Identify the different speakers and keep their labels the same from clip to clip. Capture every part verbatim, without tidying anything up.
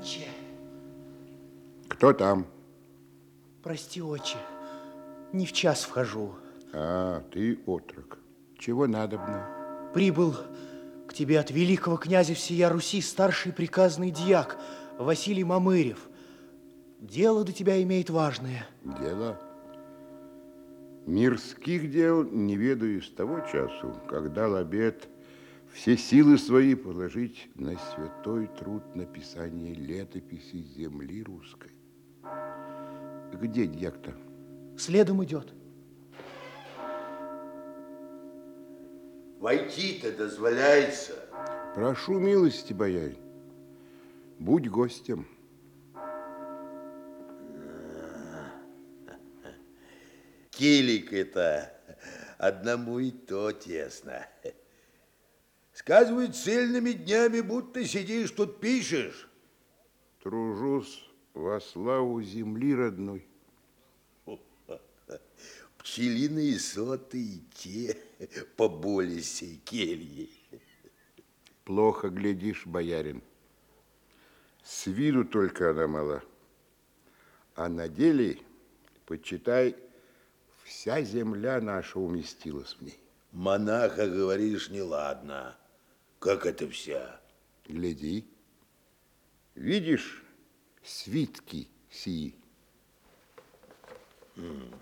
Speaker 1: Отче.
Speaker 2: Кто там?
Speaker 1: Прости, отче, не в час вхожу.
Speaker 2: А, ты отрок. Чего надобно?
Speaker 1: Прибыл к тебе от великого князя всея Руси старший приказный дьяк Василий Мамырев. Дело до тебя имеет важное.
Speaker 2: Дело? Мирских дел не ведаю с того часу, когда дал обет все силы свои положить на святой труд написания летописи земли русской. Где дьяк-то?
Speaker 1: Следом идет.
Speaker 3: Войти-то дозволяется.
Speaker 2: Прошу милости, боярин. Будь гостем.
Speaker 3: Килик это одному и то тесно. Сказывают, цельными днями будто сидишь тут пишешь.
Speaker 2: Тружусь во славу земли родной.
Speaker 3: Пчелиные соты и те поболее сей кельи.
Speaker 2: Плохо глядишь, боярин. С виду только она мала. А на деле, почитай, вся земля наша уместилась в ней.
Speaker 3: Монаха, говоришь, неладно. Как это вся?
Speaker 2: Гляди. Видишь свитки сии?
Speaker 3: М.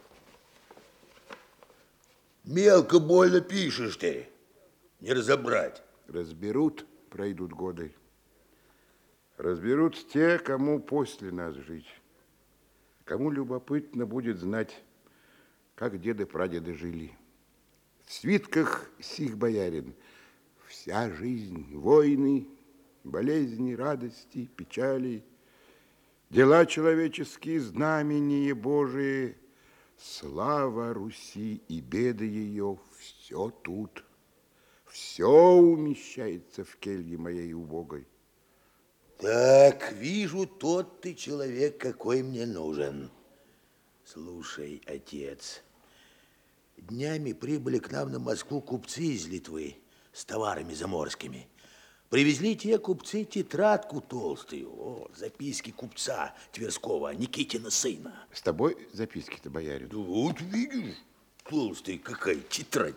Speaker 3: Мелко больно пишешь ты. Не разобрать.
Speaker 2: Разберут, пройдут годы. Разберут те, кому после нас жить. Кому любопытно будет знать, как деды-прадеды жили. В свитках сих, боярин, вся жизнь, войны, болезни, радости, печали, дела человеческие, знамения Божии, слава Руси и беды ее, все тут. Все умещается в келье моей убогой.
Speaker 3: Так, вижу, тот ты человек, какой мне нужен. Слушай, отец, днями прибыли к нам на Москву купцы из Литвы с товарами заморскими. Привезли те купцы тетрадку толстую, о, записки купца Тверского, Никитина сына.
Speaker 2: С тобой записки-то, боярин?
Speaker 3: Да вот видишь, толстая какая тетрадь.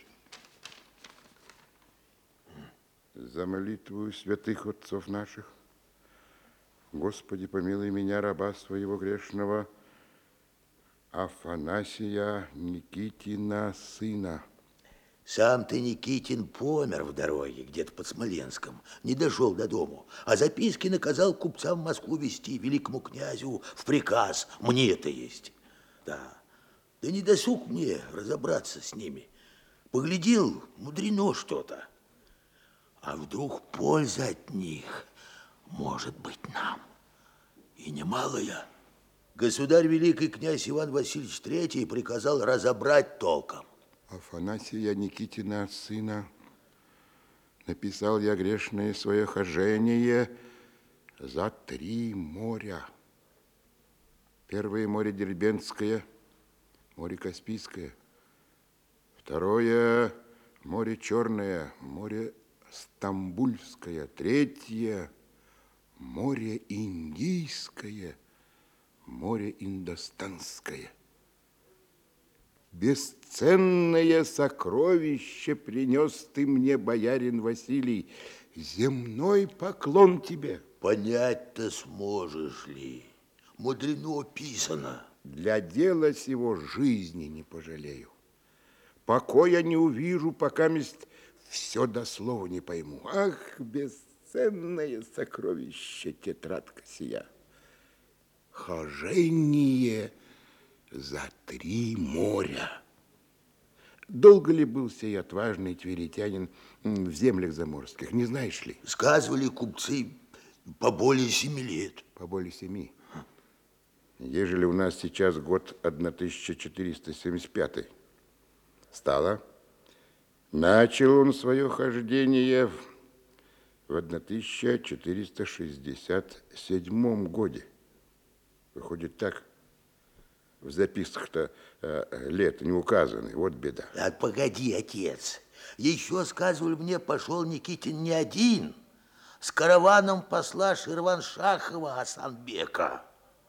Speaker 2: За молитву святых отцов наших, Господи, помилуй меня, раба своего грешного, Афанасия Никитина сына.
Speaker 3: Сам ты, Никитин, помер в дороге, где-то под Смоленском, не дошел до дому, а записки наказал купцам в Москву везти, великому князю в приказ, мне это есть. Да, да не досуг мне разобраться с ними. Поглядел, мудрено что-то. А вдруг польза от них может быть нам, и немалая. Государь великий князь Иван Васильевич Третий приказал разобрать толком.
Speaker 2: Афанасия Никитина сына, написал я грешное свое хожение за три моря. Первое море Дербентское, море Каспийское. Второе море Черное, море Стамбульское. Третье море Индийское, море Индостанское. Бесценное сокровище принес ты мне, боярин Василий. Земной поклон тебе.
Speaker 3: Понять-то сможешь ли? Мудрено писано.
Speaker 2: Для дела сего жизни не пожалею. Покоя не увижу, пока мест все до слова не пойму. Ах, бесценное сокровище, тетрадка сия. Хожение за три моря. Долго ли был сей отважный тверитянин в землях заморских, не знаешь ли?
Speaker 3: Сказывали купцы по более семи лет.
Speaker 2: По более семи. Ежели у нас сейчас год тысяча четыреста семьдесят пятый. Стало. Начал он свое хождение в тысяча четыреста шестьдесят седьмом годе. Выходит так. В записках-то э, лет не указаны. Вот беда.
Speaker 3: А погоди, отец. Еще, сказывали мне, пошел Никитин не один, с караваном посла Ширваншахова Асанбека.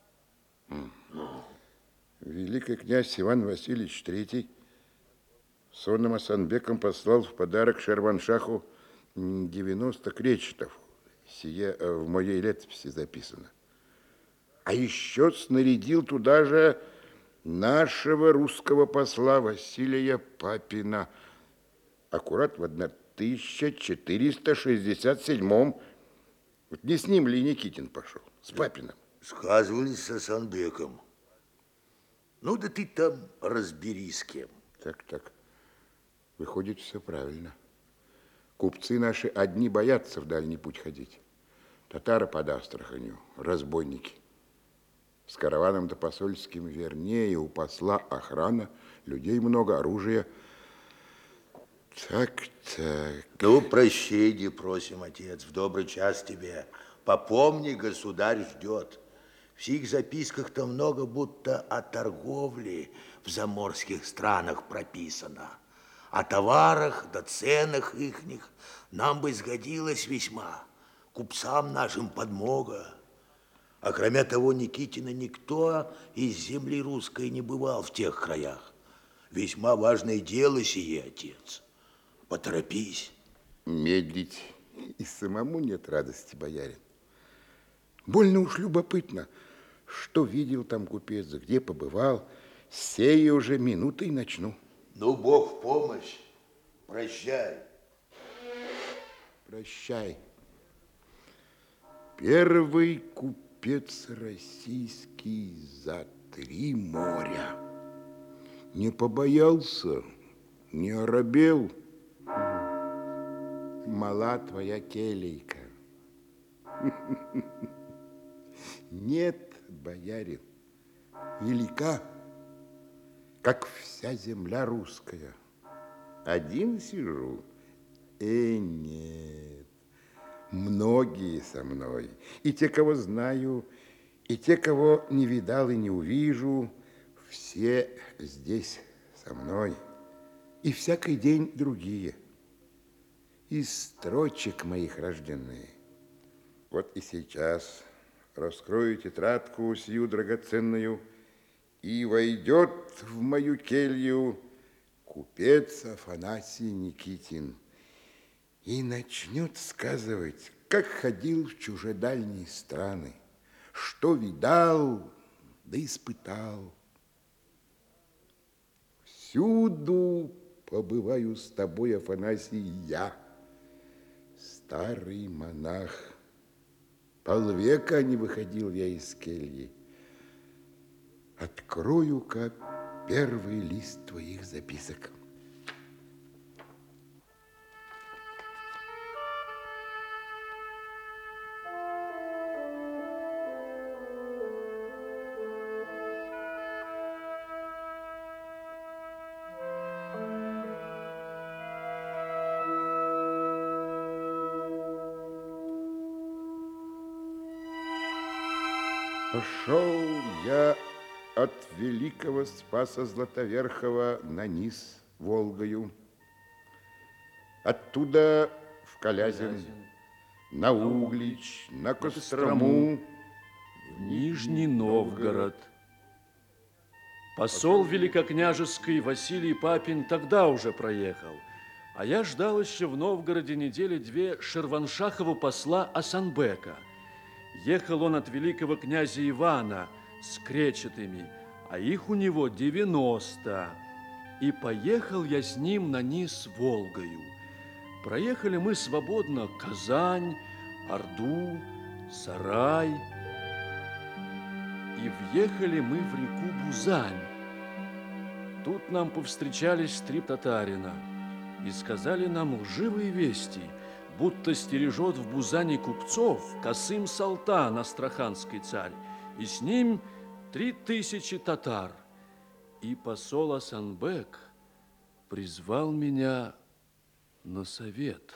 Speaker 2: Великий князь Иван Васильевич Третий сонным Асанбеком послал в подарок Ширваншаху девяносто кречетов. Сие в моей летописи записано. А еще снарядил туда же нашего русского посла Василия Папина. Аккурат в тысяча четыреста шестьдесят седьмом. Вот не с ним ли Никитин пошел? С Папиным.
Speaker 3: Сказывались с Асанбеком. Ну да ты там разберись с кем.
Speaker 2: Так, так. Выходит, все правильно. Купцы наши одни боятся в дальний путь ходить. Татары под Астраханью, разбойники. С караваном-то посольским вернее, у посла охрана, людей много, оружия. Так, так.
Speaker 3: Ну, прощения просим, отец, в добрый час тебе. Попомни, государь ждет. В сих записках-то много будто о торговле в заморских странах прописано. О товарах да ценах ихних нам бы сгодилось весьма. Купцам нашим подмога. А кроме того, Никитина никто из земли русской не бывал в тех краях. Весьма важное дело сие, отец. Поторопись.
Speaker 2: Медлить и самому нет радости, боярин. Больно уж любопытно, что видел там купец, где побывал. Сей уже минутой начну.
Speaker 3: Ну, Бог в помощь. Прощай.
Speaker 2: Прощай. Первый купец российский за три моря. Не побоялся, не оробел. Мала твоя келейка. Нет, боярин, велика, как вся земля русская. Один сижу, э, нет, многие со мной. И те, кого знаю, и те, кого не видал и не увижу, все здесь со мной. И всякий день другие. Из строчек моих рожденные. Вот и сейчас раскрою тетрадку сию драгоценную, и войдет в мою келью купец Афанасий Никитин и начнет сказывать, как ходил в чужедальние страны, что видал да испытал. Всюду побываю с тобой, Афанасий, я, старый монах. Полвека не выходил я из кельи. Открою-ка первый лист твоих записок. Пошел я от великого Спаса Златоверхова на низ Волгою, оттуда в Калязин, на Углич, на Кострому,
Speaker 4: в Нижний Новгород. Посол великокняжеский Василий Папин тогда уже проехал, а я ждал еще в Новгороде недели две Ширваншахова посла Асанбека. Ехал он от великого князя Ивана с кречетами, а их у него девяносто. И поехал я с ним на низ Волгою. Проехали мы свободно Казань, Орду, Сарай. И въехали мы в реку Бузань. Тут нам повстречались три татарина и сказали нам лживые вести, будто стережет в Бузане купцов Касым Салтан, астраханский царь, и с ним три тысячи татар. И посол Асанбек призвал меня на совет.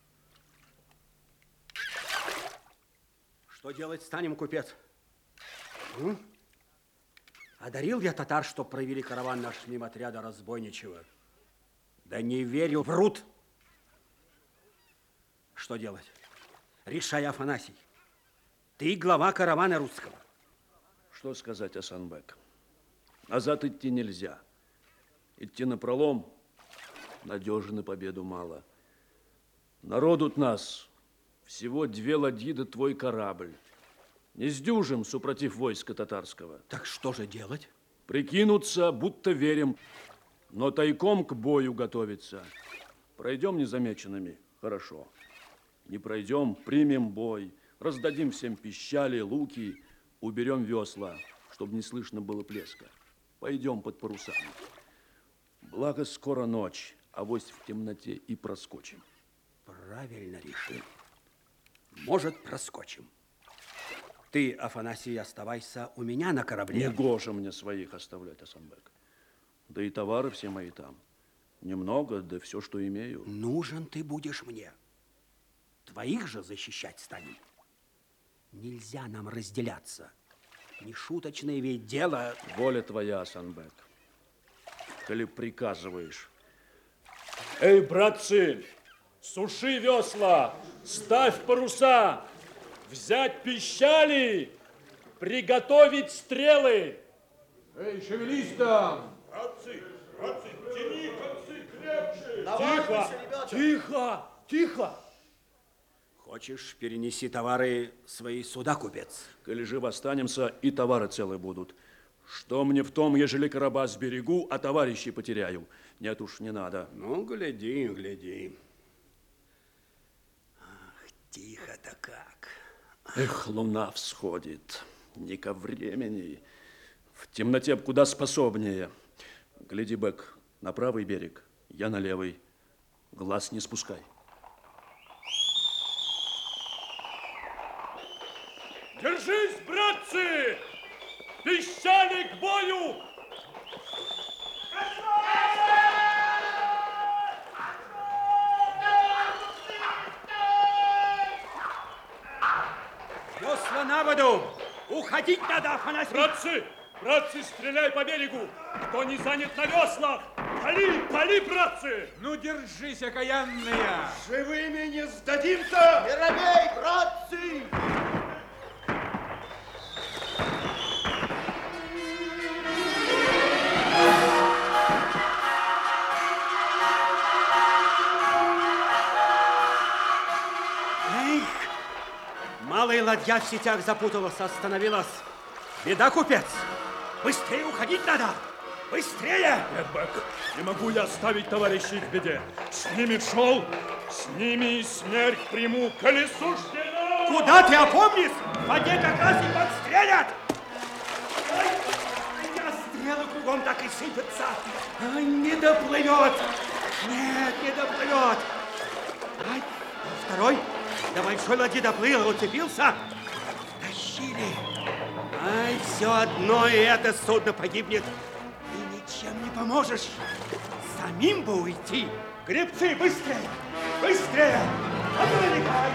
Speaker 5: Что делать станем, купец? М? Одарил я татар, что провели караван наш мимо отряда разбойничего. Да не верил, врут. Что делать? Решай, Афанасий. Ты глава каравана русского.
Speaker 4: Что сказать, Асанбек? Назад идти нельзя. Идти напролом надежно, победу мало. Народу нас всего две ладьи да твой корабль. Не сдюжим, супротив войска татарского.
Speaker 5: Так что же делать?
Speaker 4: Прикинуться, будто верим, но тайком к бою готовиться. Пройдем незамеченными, хорошо. Не пройдем, примем бой, раздадим всем пищали, луки, уберем весла, чтобы не слышно было плеска. Пойдем под парусами. Благо, скоро ночь, авось в темноте и проскочим.
Speaker 5: Правильно решил. Может, проскочим. Ты, Афанасий, оставайся у меня на корабле.
Speaker 4: Негоже мне своих оставлять, Асанбек. Да и товары все мои там. Немного, да все, что имею.
Speaker 5: Нужен ты будешь мне. Твоих же защищать станем. Нельзя нам разделяться. Нешуточное ведь дело.
Speaker 4: Воля твоя, Асанбек. Коли приказываешь. Эй, братцы, суши весла, ставь паруса, взять пищали, приготовить стрелы.
Speaker 6: Эй, шевелись там!
Speaker 7: Братцы, братцы, тяни концы крепче!
Speaker 4: Тихо, тихо, тихо.
Speaker 5: Хочешь, перенеси товары свои сюда, купец?
Speaker 4: Коли живо останемся, и товары целые будут. Что мне в том, ежели короба сберегу, а товарищей потеряю? Нет уж, не надо.
Speaker 5: Ну, гляди, гляди. Ах, тихо-то как.
Speaker 4: Эх, луна всходит. Не ко времени. В темноте б куда способнее. Гляди, Бэк, на правый берег, я на левый. Глаз не спускай. Держись, братцы! Пищали к бою!
Speaker 5: Весла на воду! Уходить надо, Афанасий!
Speaker 4: Братцы! Братцы, стреляй по берегу! Кто не занят на веслах? Пали, пали, братцы!
Speaker 6: Ну, держись, окаянная!
Speaker 1: Живыми не сдадимся!
Speaker 3: Не робей, братцы!
Speaker 5: Малая ладья в сетях запуталась, остановилась. Беда, купец! Быстрее уходить надо! Быстрее!
Speaker 4: Нет, Бэк, не могу я оставить товарищей в беде. С ними шел, с ними и смерть приму, коли суждено!
Speaker 5: Куда ты опомнись? В воде как раз и подстрелят! Ай, я стрелы кругом так и сыпятся. Ай, не доплывет! Нет, не доплывет! Ай, второй до большой ладьи доплыл, уцепился. Тащили. Ай, все одно, и это судно погибнет. И ничем не поможешь. Самим бы уйти. Гребцы, быстрее! Быстрее! Отвлекай!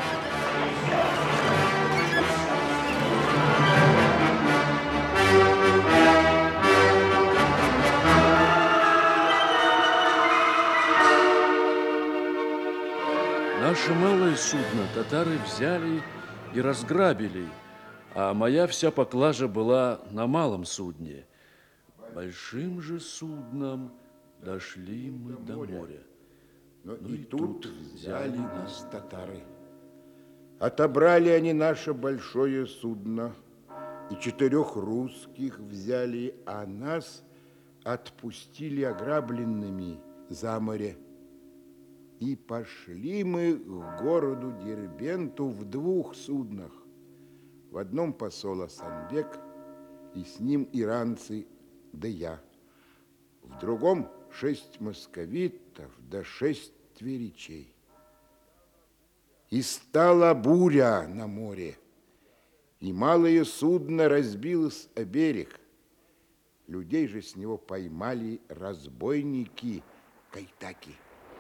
Speaker 4: Наше малое судно татары взяли и разграбили, а моя вся поклажа была на малом судне. Большим же судном дошли мы до моря.
Speaker 2: Но
Speaker 4: Ну
Speaker 2: и
Speaker 4: и
Speaker 2: тут
Speaker 4: тут
Speaker 2: взяли нас татары. Отобрали они наше большое судно, и четырех русских взяли, а нас отпустили ограбленными за море. И пошли мы к городу Дербенту в двух суднах. В одном посол Асанбек, и с ним иранцы, да я. В другом шесть московитов, да шесть тверичей. И стала буря на море, и малое судно разбилось о берег. Людей же с него поймали разбойники кайтаки.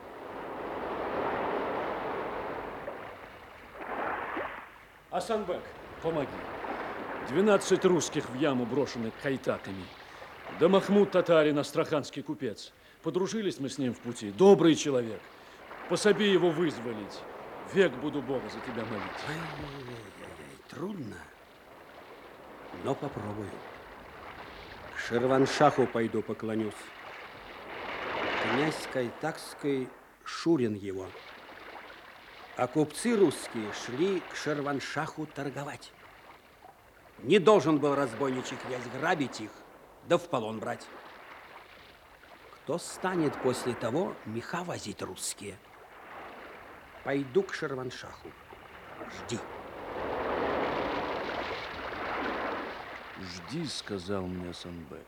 Speaker 4: Асанбек, помоги. Двенадцать русских в яму брошены кайтаками. Да Махмуд татарин, астраханский купец. Подружились мы с ним в пути. Добрый человек. Пособи его вызволить. Век буду Бога за тебя молить.
Speaker 8: Ай-яй-яй, трудно, но попробую. Ширваншаху пойду поклонюсь. Князь Кайтакский Шурин его. А купцы русские шли к Ширваншаху торговать. Не должен был разбойничий князь грабить их, да в полон брать. Кто станет после того меха возить русские? Пойду к Ширваншаху. Жди.
Speaker 4: Жди, сказал мне Асанбек.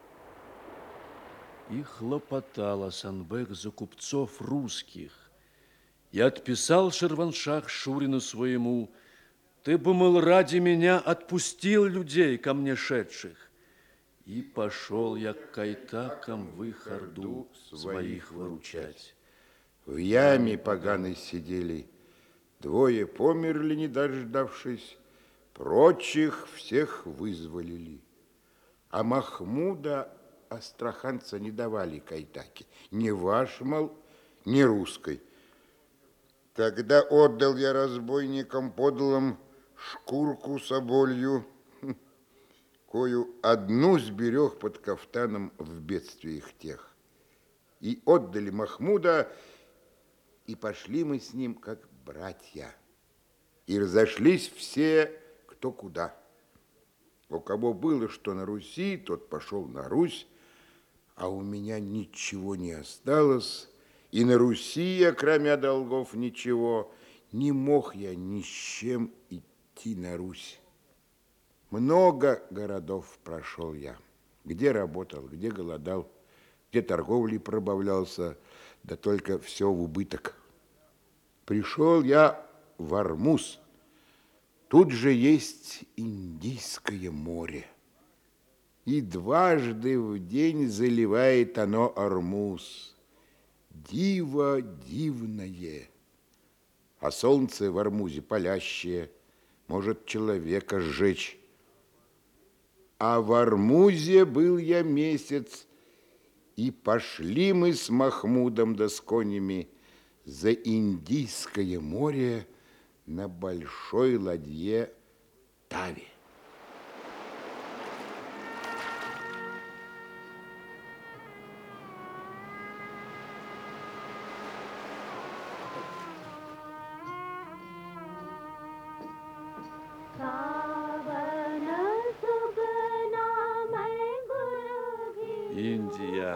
Speaker 4: И хлопотал Асанбек за купцов русских. И отписал Ширваншах Шурину своему: ты бы, мол, ради меня отпустил людей ко мне шедших. И пошел я к кайтакам в их орду своих выручать.
Speaker 2: В яме поганой сидели, двое померли, не дождавшись, прочих всех вызволили. А Махмуда астраханца не давали кайтаки, ни ваш, мол, ни русской. Тогда отдал я разбойникам подлым шкурку соболью, кою одну сберег под кафтаном в бедствиях тех. И отдали Махмуда, и пошли мы с ним, как братья. И разошлись все, кто куда. У кого было что на Руси, тот пошел на Русь, а у меня ничего не осталось, и на Руси я, кроме долгов, ничего, не мог я ни с чем идти на Русь. Много городов прошел я, где работал, где голодал, где торговлей пробавлялся, да только все в убыток. Пришел я в Ормуз. Тут же есть Индийское море. И дважды в день заливает оно Ормуз. Диво дивное. А солнце в Ормузе палящее, может человека сжечь. А в Ормузе был я месяц, и пошли мы с Махмудом да с конями за Индийское море на большой ладье Тави.
Speaker 4: Индия.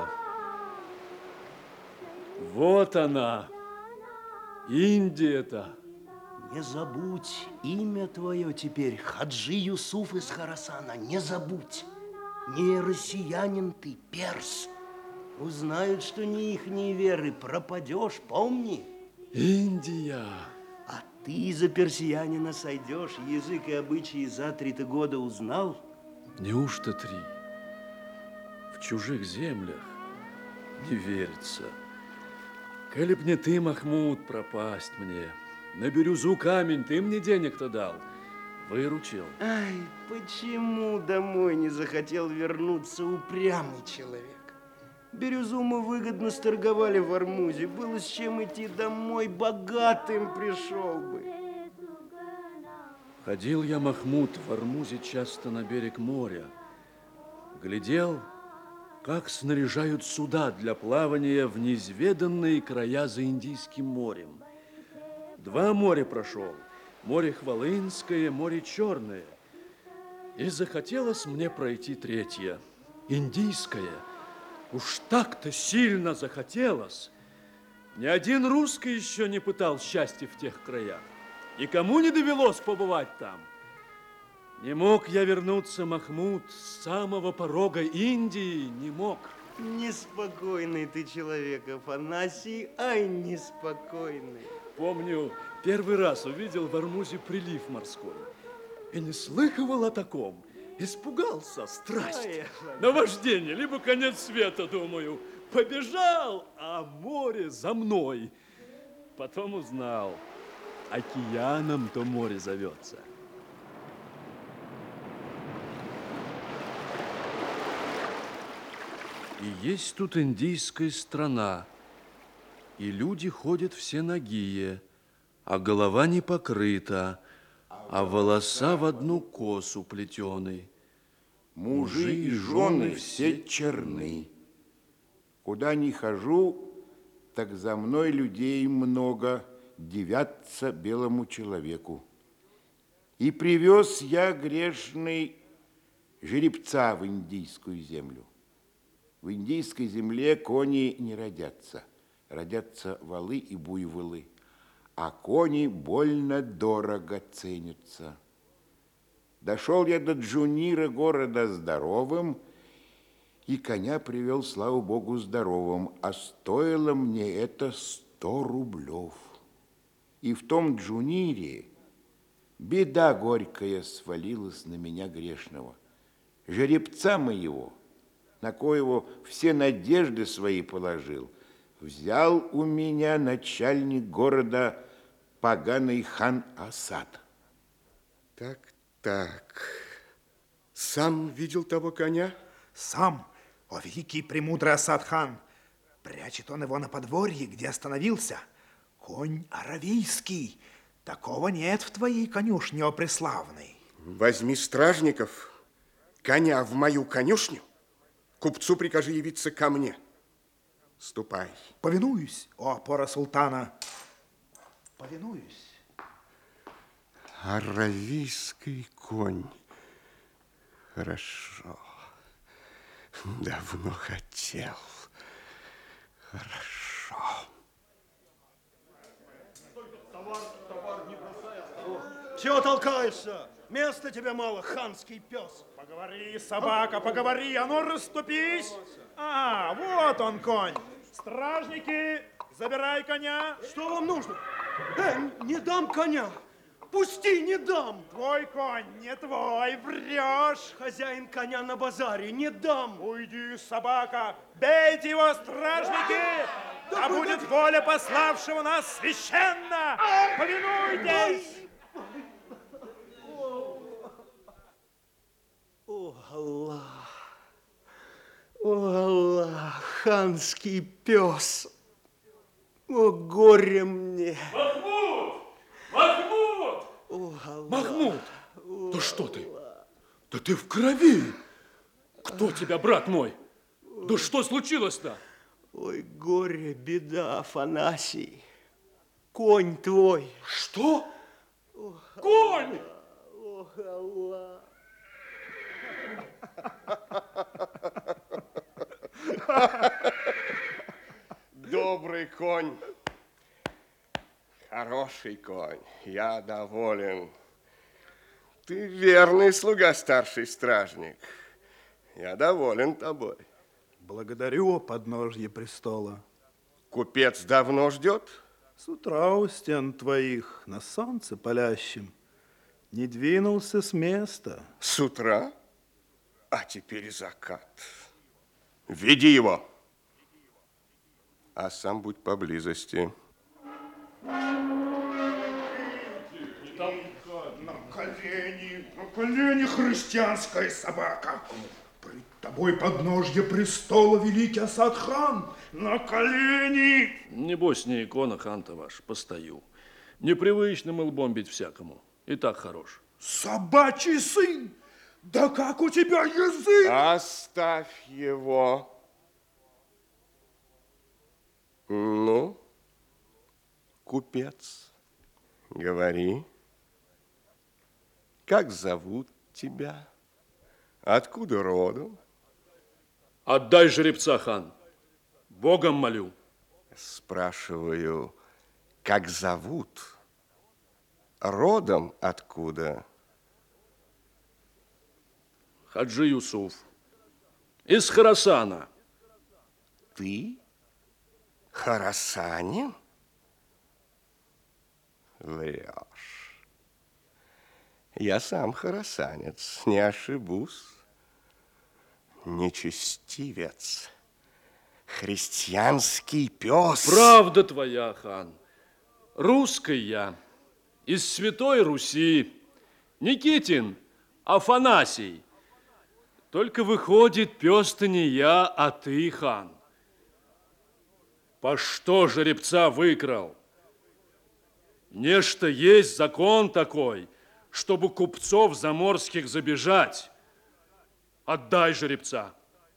Speaker 4: Вот она, Индия-то.
Speaker 1: Не забудь имя твое теперь, Хаджи Юсуф из Харасана, не забудь. Не россиянин ты, перс. Узнают, что не ихней веры, пропадешь, помни.
Speaker 4: Индия.
Speaker 1: А ты за персиянина сойдешь, язык и обычаи за три-то года узнал?
Speaker 4: Неужто три? В чужих землях не верится. Коли б не ты, Махмуд, пропасть мне. На бирюзу камень ты мне денег-то дал. Выручил.
Speaker 1: Ай, почему домой не захотел вернуться упрямый человек? Бирюзу мы выгодно сторговали в Ормузе. Было с чем идти домой, богатым пришел бы.
Speaker 4: Ходил я, Махмуд, в Ормузе часто на берег моря. Глядел, как снаряжают суда для плавания в неизведанные края за Индийским морем. Два моря прошел. Море Хвалынское, море Черное. И захотелось мне пройти третье, Индийское. Уж так-то сильно захотелось. Ни один русский еще не пытал счастья в тех краях. И кому не довелось побывать там. Не мог я вернуться, Махмуд, с самого порога Индии, не мог.
Speaker 1: Неспокойный ты человек, Афанасий, ай, неспокойный.
Speaker 4: Помню, первый раз увидел в Ормузе прилив морской. И не слыхивал о таком. Испугался, страсть.
Speaker 1: Ай,
Speaker 4: наваждение, либо конец света, думаю. Побежал, а море за мной. Потом узнал, океаном то море зовется. И есть тут индийская страна, и люди ходят все нагие, а голова не покрыта, а волоса в одну косу плетены.
Speaker 2: Мужи и жены все черны. Куда ни хожу, так за мной людей много, дивятся белому человеку. И привез я грешный жеребца в индийскую землю. В индийской земле кони не родятся, родятся валы и буйволы, а кони больно дорого ценятся. Дошел я до Джунира, города здоровым, и коня привел, слава богу, здоровым, а стоило мне это сто рублев. И в том Джунире беда горькая свалилась на меня грешного. Жеребца моего, на коего все надежды свои положил, взял у меня начальник города поганый хан Асад.
Speaker 9: Так, так. Сам видел того коня?
Speaker 10: Сам, о великий премудрый Асад-хан. Прячет он его на подворье, где остановился. Конь аравийский. Такого нет в твоей конюшне, о преславный.
Speaker 9: Возьми стражников, коня в мою конюшню, купцу прикажи явиться ко мне. Ступай.
Speaker 10: Повинуюсь, о опора султана. Повинуюсь.
Speaker 9: Аравийский конь. Хорошо. Давно хотел. Хорошо.
Speaker 1: Чего толкаешься? Места тебе мало, ханский пес.
Speaker 10: Поговори, собака, поговори, а ну расступись. А, вот он конь. Стражники, забирай коня.
Speaker 1: Что вам нужно? Э, не дам коня. Пусти, не дам.
Speaker 10: Твой конь, не твой, врешь.
Speaker 1: Хозяин коня на базаре, не дам.
Speaker 10: Уйди, собака, бейте его, стражники. Да будет воля пославшего нас священна. Повинуйтесь.
Speaker 1: О, Аллах, о, Аллах, ханский пес, о, горе мне.
Speaker 4: Махмуд! Махмуд!
Speaker 1: О, Аллах,
Speaker 4: Махмуд! Да что ты? Да ты в крови! Кто тебя, брат мой? Да что случилось-то?
Speaker 1: ой, горе, беда, Афанасий, конь твой.
Speaker 4: Что? Конь!
Speaker 1: О, Аллах.
Speaker 9: Добрый конь. Хороший конь. Я доволен. Ты верный слуга, старший стражник. Я доволен тобой.
Speaker 10: Благодарю, о подножье престола.
Speaker 9: Купец давно ждет?
Speaker 10: С утра у стен твоих на солнце палящем не двинулся с места.
Speaker 9: С утра? А теперь закат. Веди его. А сам будь поблизости.
Speaker 10: На колени, на колени, христианская собака. Пред тобой подножье престола, великий Асад-хан. На колени.
Speaker 4: Небось, не икона, хан-то ваш, постою. Непривычным лбом бить всякому. И так хорош.
Speaker 10: Собачий сын. Да как у тебя язык?
Speaker 9: Оставь его. Ну, купец, говори, как зовут тебя? Откуда родом?
Speaker 4: Отдай жеребца, хан. Богом молю.
Speaker 9: Спрашиваю, как зовут? Родом откуда?
Speaker 4: Хаджи Юсуф. Из Хорасана.
Speaker 9: Ты? Хорасанин? Врешь. Я сам хорасанец, не ошибусь. Нечестивец. Христианский пес.
Speaker 4: Правда твоя, хан. Русский я. Из Святой Руси. Никитин, Афанасий. Только выходит, пес-то не я, а ты, хан. По что жеребца выкрал? Нечто есть закон такой, чтобы купцов заморских забежать. Отдай жеребца.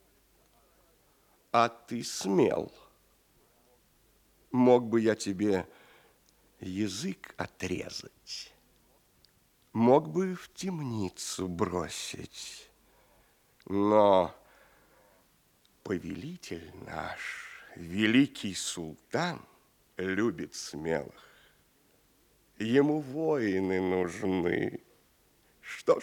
Speaker 7: А ты смел. Мог бы я тебе язык отрезать, мог бы в темницу бросить, но повелитель наш, великий султан, любит смелых. Ему воины нужны. Что ж,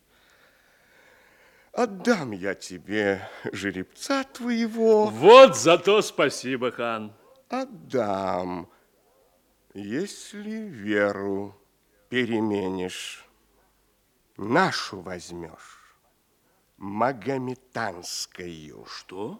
Speaker 7: отдам я тебе жеребца твоего.
Speaker 4: Вот за то спасибо, хан.
Speaker 7: Отдам, если веру переменишь, нашу возьмешь, магометанскую.
Speaker 4: Что?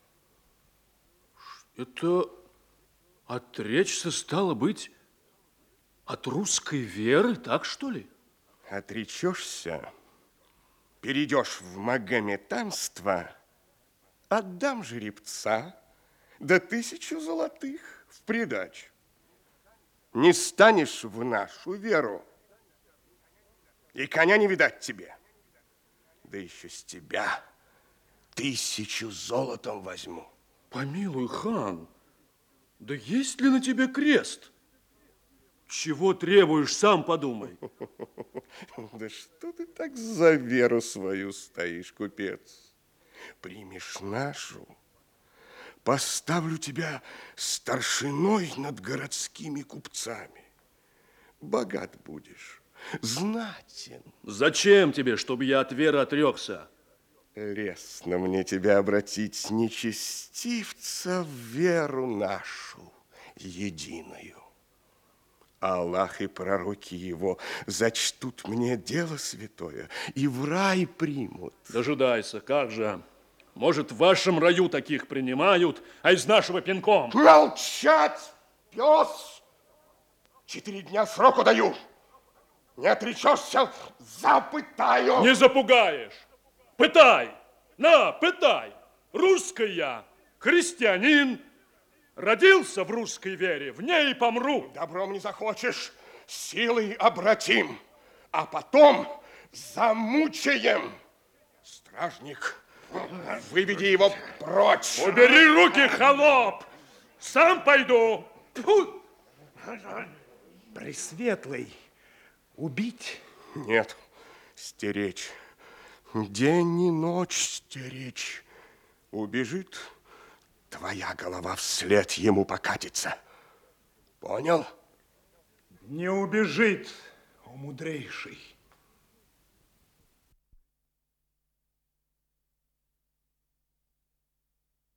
Speaker 4: Это отречься, стало быть, от русской веры, так что ли?
Speaker 7: Отречешься, перейдешь в магометанство, отдам жеребца, да тысячу золотых в придачу. Не станешь в нашу веру, и коня не видать тебе. Да еще с тебя тысячу золотом возьму.
Speaker 4: Помилуй, хан, да есть ли на тебе крест? Чего требуешь, сам подумай.
Speaker 7: Да что ты так за веру свою стоишь, купец? Примешь нашу, поставлю тебя старшиной над городскими купцами. Богат будешь, знатен.
Speaker 4: Зачем тебе, чтобы я от веры отрекся?
Speaker 7: Лестно мне тебя обратить, нечестивца, в веру нашу единую. Аллах и пророки его зачтут мне дело святое и в рай примут.
Speaker 4: Дожидайся, как же? Может, в вашем раю таких принимают, а из нашего пинком?
Speaker 7: Молчать, пес! Четыре дня сроку даю. Не отречешься, запытаю.
Speaker 4: Не запугаешь. Пытай. На, пытай. Русский я, христианин. Родился в русской вере, в ней помру.
Speaker 7: Добром не захочешь, силой обратим, а потом замучаем. Стражник, выведи его прочь.
Speaker 4: Убери руки, холоп! Сам пойду. Фу!
Speaker 10: Пресветлый, убить?
Speaker 7: Нет, стеречь. День и ночь стеречь. Убежит, твоя голова вслед ему покатится. Понял?
Speaker 10: Не убежит, о мудрейший.